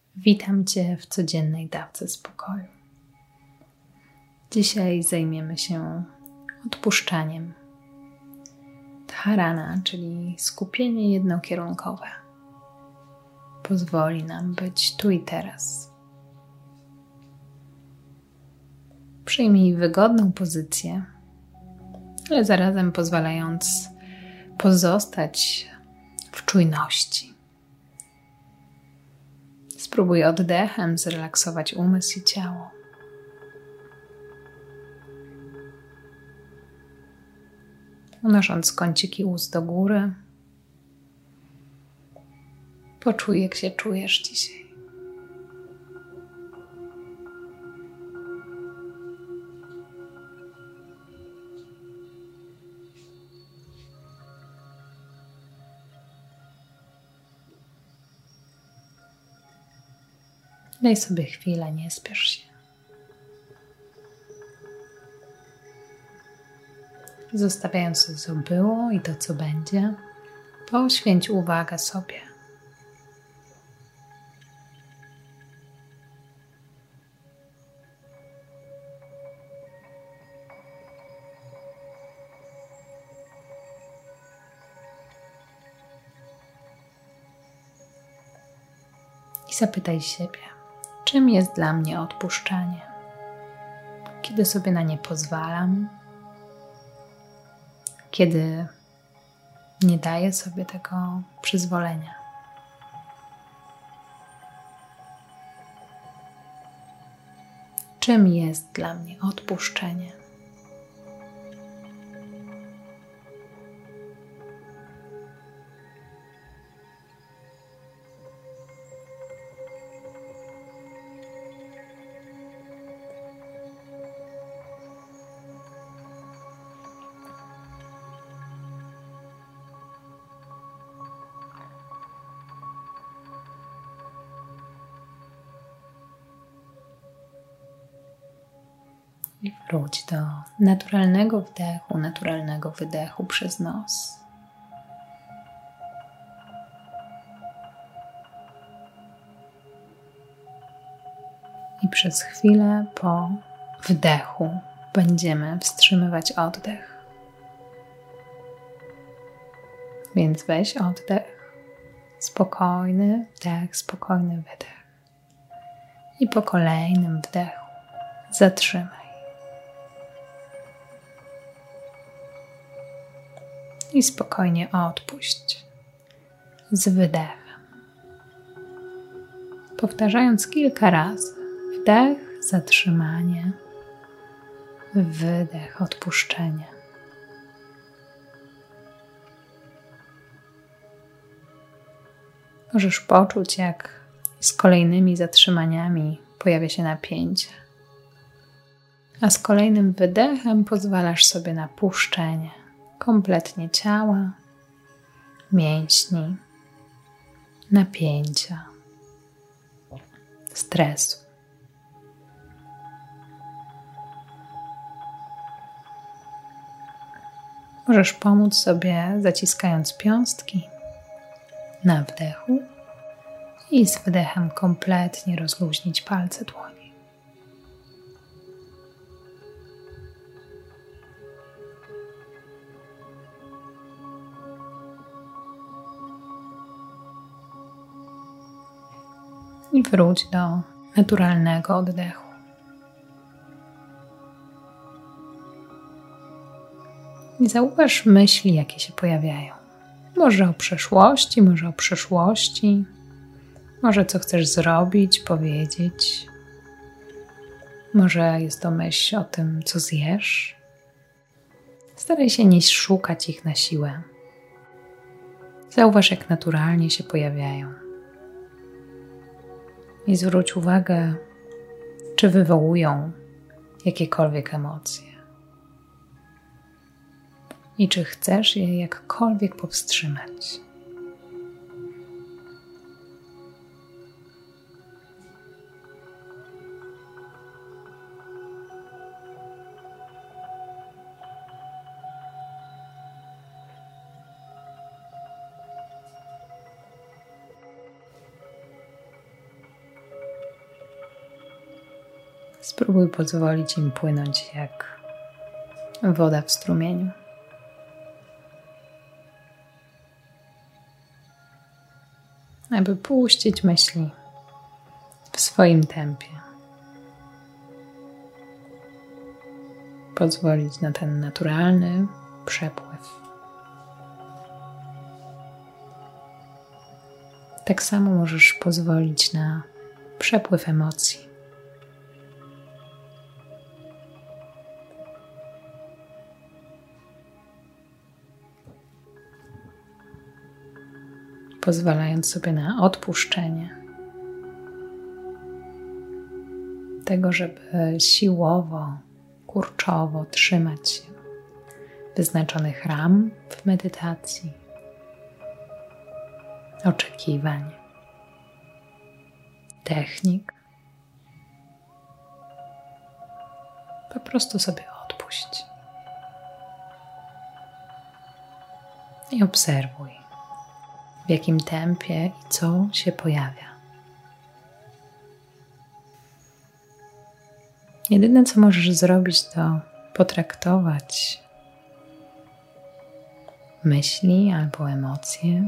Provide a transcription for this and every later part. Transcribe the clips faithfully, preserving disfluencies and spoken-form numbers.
Witam Cię w codziennej dawce spokoju. Dzisiaj zajmiemy się odpuszczaniem. Dharana, czyli skupienie jednokierunkowe, pozwoli nam być tu i teraz. Przyjmij wygodną pozycję, ale zarazem pozwalając pozostać w czujności. Spróbuj oddechem zrelaksować umysł i ciało. Unosząc kąciki ust do góry, poczuj, jak się czujesz dzisiaj. Daj sobie chwilę, nie spiesz się. Zostawiając to, co było i to, co będzie, poświęć uwagę sobie. I zapytaj siebie, czym jest dla mnie odpuszczanie? Kiedy sobie na nie pozwalam? Kiedy nie daję sobie tego przyzwolenia? Czym jest dla mnie odpuszczenie? I wróć do naturalnego wdechu, naturalnego wydechu przez nos. I przez chwilę po wdechu będziemy wstrzymywać oddech. Więc weź oddech, spokojny wdech, spokojny wydech. I po kolejnym wdechu zatrzymaj. I spokojnie odpuść z wydechem. Powtarzając kilka razy wdech, zatrzymanie, wydech, odpuszczenie. Możesz poczuć, jak z kolejnymi zatrzymaniami pojawia się napięcie, a z kolejnym wydechem pozwalasz sobie na puszczenie kompletnie ciała, mięśni, napięcia, stresu. Możesz pomóc sobie zaciskając piąstki na wdechu i z wydechem kompletnie rozluźnić palce dłoni. I wróć do naturalnego oddechu. I zauważ myśli, jakie się pojawiają. Może o przeszłości, może o przyszłości, może co chcesz zrobić, powiedzieć. Może jest to myśl o tym, co zjesz. Staraj się nie szukać ich na siłę. Zauważ, jak naturalnie się pojawiają. I zwróć uwagę, czy wywołują jakiekolwiek emocje. I czy chcesz je jakkolwiek powstrzymać. Spróbuj pozwolić im płynąć jak woda w strumieniu. Aby puścić myśli w swoim tempie. Pozwolić na ten naturalny przepływ. Tak samo możesz pozwolić na przepływ emocji. Pozwalając sobie na odpuszczenie tego, żeby siłowo, kurczowo trzymać się wyznaczonych ram w medytacji, oczekiwań, technik. Po prostu sobie odpuść i obserwuj, w jakim tempie i co się pojawia. Jedyne, co możesz zrobić, to potraktować myśli albo emocje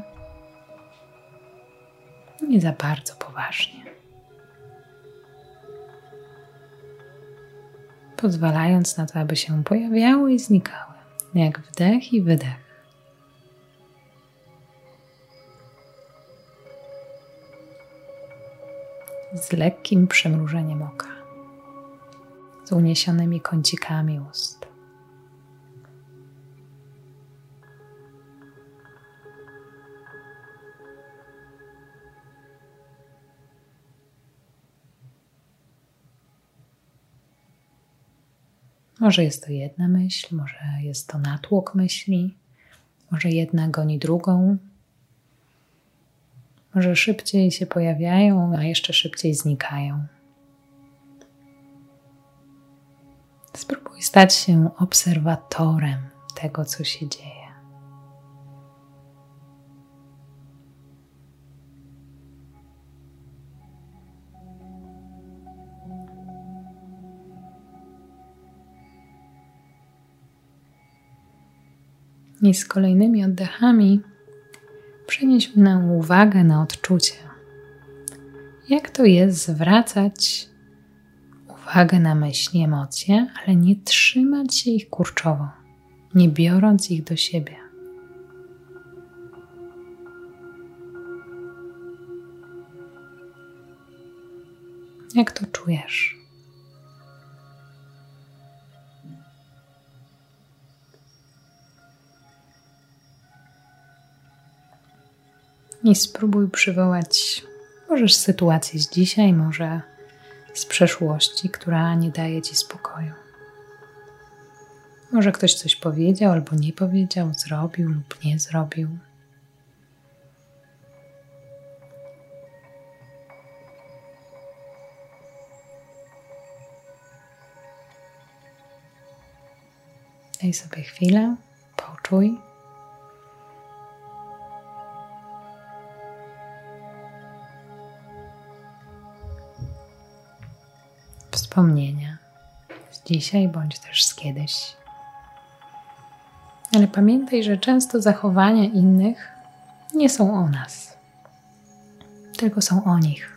nie za bardzo poważnie. Pozwalając na to, aby się pojawiały i znikały, jak wdech i wydech. Z lekkim przymrużeniem oka, z uniesionymi kącikami ust. Może jest to jedna myśl, może jest to natłok myśli, może jedna goni drugą. Może szybciej się pojawiają, a jeszcze szybciej znikają. Spróbuj stać się obserwatorem tego, co się dzieje. I z kolejnymi oddechami przenieś na uwagę na odczucie. Jak to jest zwracać uwagę na myśli, emocje, ale nie trzymać się ich kurczowo, nie biorąc ich do siebie. Jak to czujesz? I spróbuj przywołać, możesz sytuację z dzisiaj, może z przeszłości, która nie daje Ci spokoju. Może ktoś coś powiedział albo nie powiedział, zrobił lub nie zrobił. Daj sobie chwilę, poczuj. Wspomnienia z dzisiaj bądź też z kiedyś. Ale pamiętaj, że często zachowania innych nie są o nas, tylko są o nich.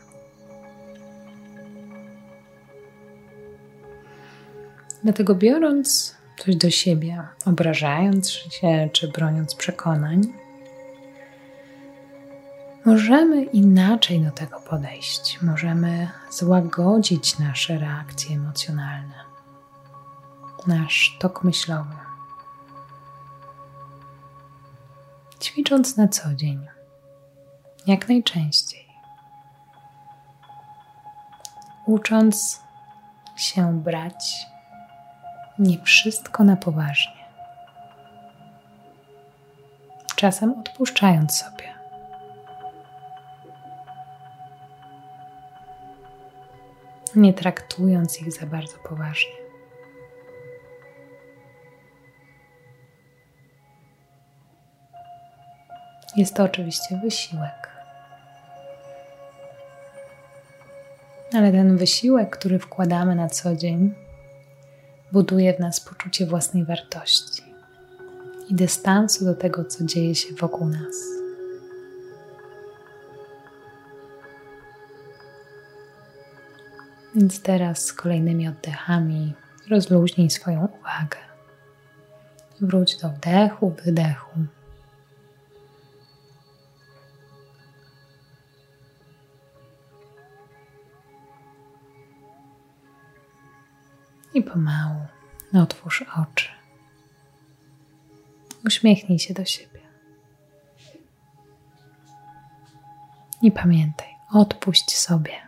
Dlatego biorąc coś do siebie, obrażając się czy broniąc przekonań, możemy inaczej do tego podejść. Możemy złagodzić nasze reakcje emocjonalne, nasz tok myślowy. Ćwicząc na co dzień, jak najczęściej. Ucząc się brać nie wszystko na poważnie. Czasem odpuszczając sobie. Nie traktując ich za bardzo poważnie. Jest to oczywiście wysiłek. Ale ten wysiłek, który wkładamy na co dzień, buduje w nas poczucie własnej wartości i dystansu do tego, co dzieje się wokół nas. Więc teraz z kolejnymi oddechami rozluźnij swoją uwagę. Wróć do wdechu, wydechu. I pomału otwórz oczy. Uśmiechnij się do siebie. I pamiętaj, odpuść sobie.